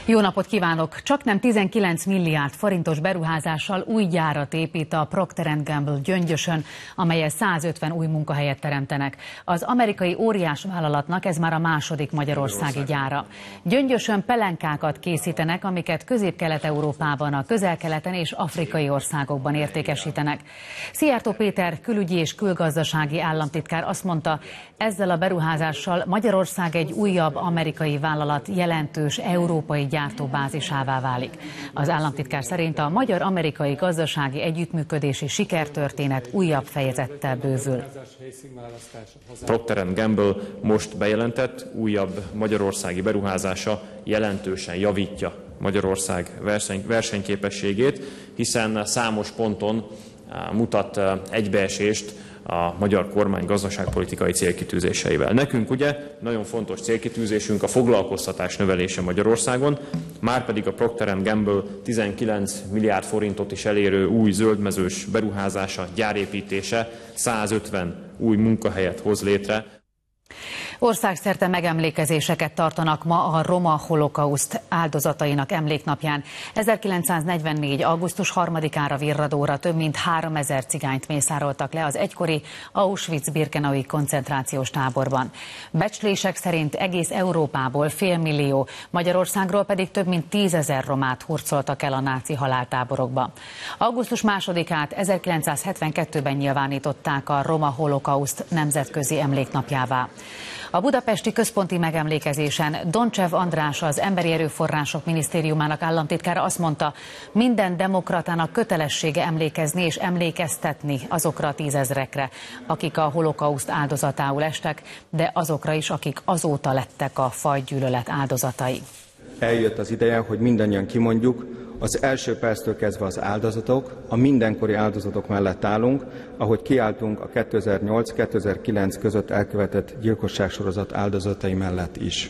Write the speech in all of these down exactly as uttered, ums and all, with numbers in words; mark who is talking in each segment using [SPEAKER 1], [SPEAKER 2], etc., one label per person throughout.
[SPEAKER 1] Jó napot kívánok! Csaknem tizenkilenc milliárd forintos beruházással új gyárat épít a Procter and Gamble Gyöngyösön, amellyel százötven új munkahelyet teremtenek. Az amerikai óriás vállalatnak ez már a második magyarországi gyára. Gyöngyösön pelenkákat készítenek, amiket Közép-Kelet-Európában, a Közel-Keleten és afrikai országokban értékesítenek. Szijjártó Péter külügyi és külgazdasági államtitkár azt mondta, ezzel a beruházással Magyarország egy újabb amerikai vállalat jelentős európai gyártóbázisává válik. Az államtitkár szerint a magyar-amerikai gazdasági együttműködési sikertörténet újabb fejezettel bővül.
[SPEAKER 2] Procter and Gamble most bejelentett újabb magyarországi beruházása jelentősen javítja Magyarország verseny, versenyképességét, hiszen számos ponton mutat egybeesést a magyar kormány gazdaságpolitikai célkitűzéseivel. Nekünk ugye nagyon fontos célkitűzésünk a foglalkoztatás növelése Magyarországon, márpedig a Procter and Gamble tizenkilenc milliárd forintot is elérő új zöldmezős beruházása, gyárépítése százötven új munkahelyet hoz létre.
[SPEAKER 1] Országszerte megemlékezéseket tartanak ma a roma holokauszt áldozatainak emléknapján. ezerkilencszáznegyvennégy. augusztus harmadikára virradóra több mint háromezer cigányt mészároltak le az egykori Auschwitz-Birkenaui koncentrációs táborban. Becslések szerint egész Európából félmillió, Magyarországról pedig több mint tízezer romát hurcoltak el a náci haláltáborokba. augusztus másodikát ezerkilencszázhetvenkettőben nyilvánították a roma holokauszt nemzetközi emléknapjává. A budapesti központi megemlékezésen Doncsev András, az Emberi Erőforrások Minisztériumának államtitkára azt mondta, minden demokratának kötelessége emlékezni és emlékeztetni azokra a tízezrekre, akik a holokauszt áldozatául estek, de azokra is, akik azóta lettek a fajgyűlölet áldozatai.
[SPEAKER 3] Eljött az ideje, hogy mindannyian kimondjuk, az első perctől kezdve az áldozatok, a mindenkori áldozatok mellett állunk, ahogy kiálltunk a kétezer-nyolc kétezer-kilenc között elkövetett gyilkosságsorozat áldozatai mellett is.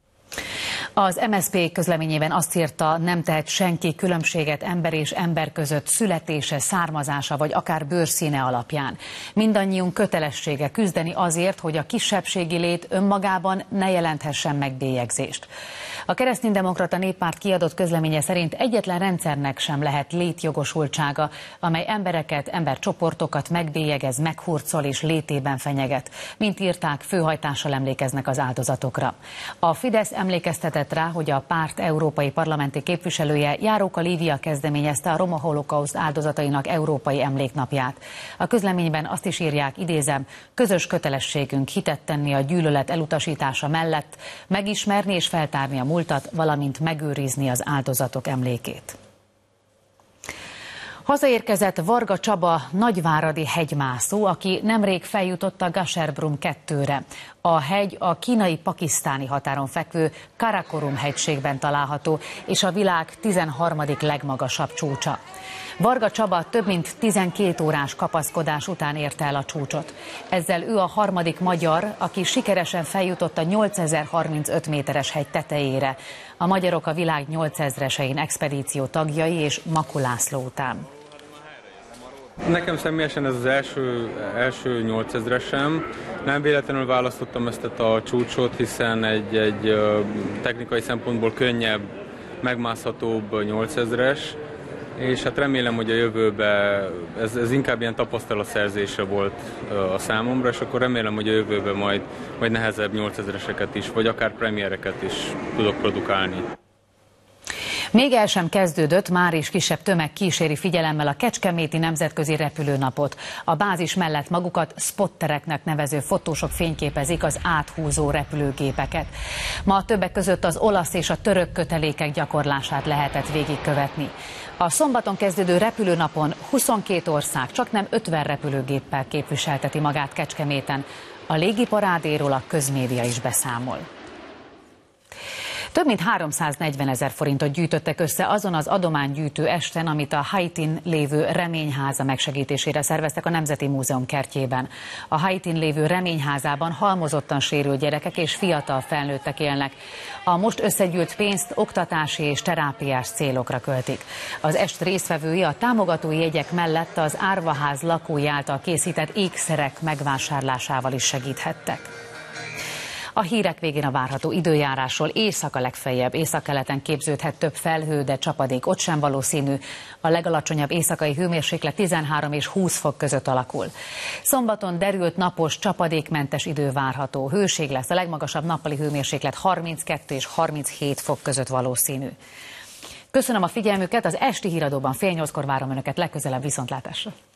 [SPEAKER 1] Az em es zé pé közleményében azt írta, nem tehet senki különbséget ember és ember között születése, származása vagy akár bőrszíne alapján. Mindannyiunk kötelessége küzdeni azért, hogy a kisebbségi lét önmagában ne jelenthessen meg bélyegzést. A Kereszténydemokrata Néppárt kiadott közleménye szerint egyetlen rendszernek sem lehet létjogosultsága, amely embereket, embercsoportokat megbélyegez, meghurcol és létében fenyeget. Mint írták, főhajtással emlékeznek az áldozatokra. A Fidesz emlékeztetett rá, hogy a párt európai parlamenti képviselője, Járóka Lívia kezdeményezte a roma holokauszt áldozatainak európai emléknapját. A közleményben azt is írják, idézem, közös kötelességünk hitet tenni a gyűlölet elutasítása mellett, megismerni és feltárni a múltat, valamint megőrizni az áldozatok emlékét. Hazaérkezett Varga Csaba nagyváradi hegymászó, aki nemrég feljutott a Gasherbrum kettőre. A hegy a kínai-pakisztáni határon fekvő Karakorum hegységben található, és a világ tizenharmadik legmagasabb csúcsa. Varga Csaba több mint tizenkét órás kapaszkodás után érte el a csúcsot. Ezzel ő a harmadik magyar, aki sikeresen feljutott a nyolcezer-harmincöt méteres hegy tetejére. A magyarok a világ nyolcezresein expedíció tagjai és Makó László után.
[SPEAKER 4] Nekem személyesen ez az első, első nyolcezresem. Nem véletlenül választottam ezt a csúcsot, hiszen egy, egy technikai szempontból könnyebb, megmászhatóbb nyolcezres, és hát remélem, hogy a jövőben ez, ez inkább ilyen tapasztalatszerzésre volt a számomra, és akkor remélem, hogy a jövőben majd, majd nehezebb nyolcezreseket is, vagy akár premiereket is tudok produkálni.
[SPEAKER 1] Még el sem kezdődött, már is kisebb tömeg kíséri figyelemmel a Kecskeméti Nemzetközi Repülőnapot. A bázis mellett magukat spottereknek nevező fotósok fényképezik az áthúzó repülőgépeket. Ma többek között az olasz és a török kötelékek gyakorlását lehetett végigkövetni. A szombaton kezdődő repülőnapon huszonkét ország csaknem ötven repülőgéppel képviselteti magát Kecskeméten. A légiparádéról a közmédia is beszámol. Több mint háromszáznegyvenezer forintot gyűjtöttek össze azon az adománygyűjtő esten, amit a Haitin lévő Reményháza megsegítésére szerveztek a Nemzeti Múzeum kertjében. A Haitin lévő Reményházában halmozottan sérült gyerekek és fiatal felnőttek élnek. A most összegyűjt pénzt oktatási és terápiás célokra költik. Az est résztvevői a támogatói jegyek mellett az árvaház lakói által készített ékszerek megvásárlásával is segíthettek. A hírek végén a várható időjárásról. Éjszaka legfeljebb északkeleten képződhet több felhő, de csapadék ott sem valószínű. A legalacsonyabb éjszakai hőmérséklet tizenhárom és húsz fok között alakul. Szombaton derült, napos, csapadékmentes idő várható. Hőség lesz, a legmagasabb nappali hőmérséklet harminckettő és harminchét fok között valószínű. Köszönöm a figyelmüket, az esti híradóban fél nyolckor várom Önöket, legközelebb viszontlátásra.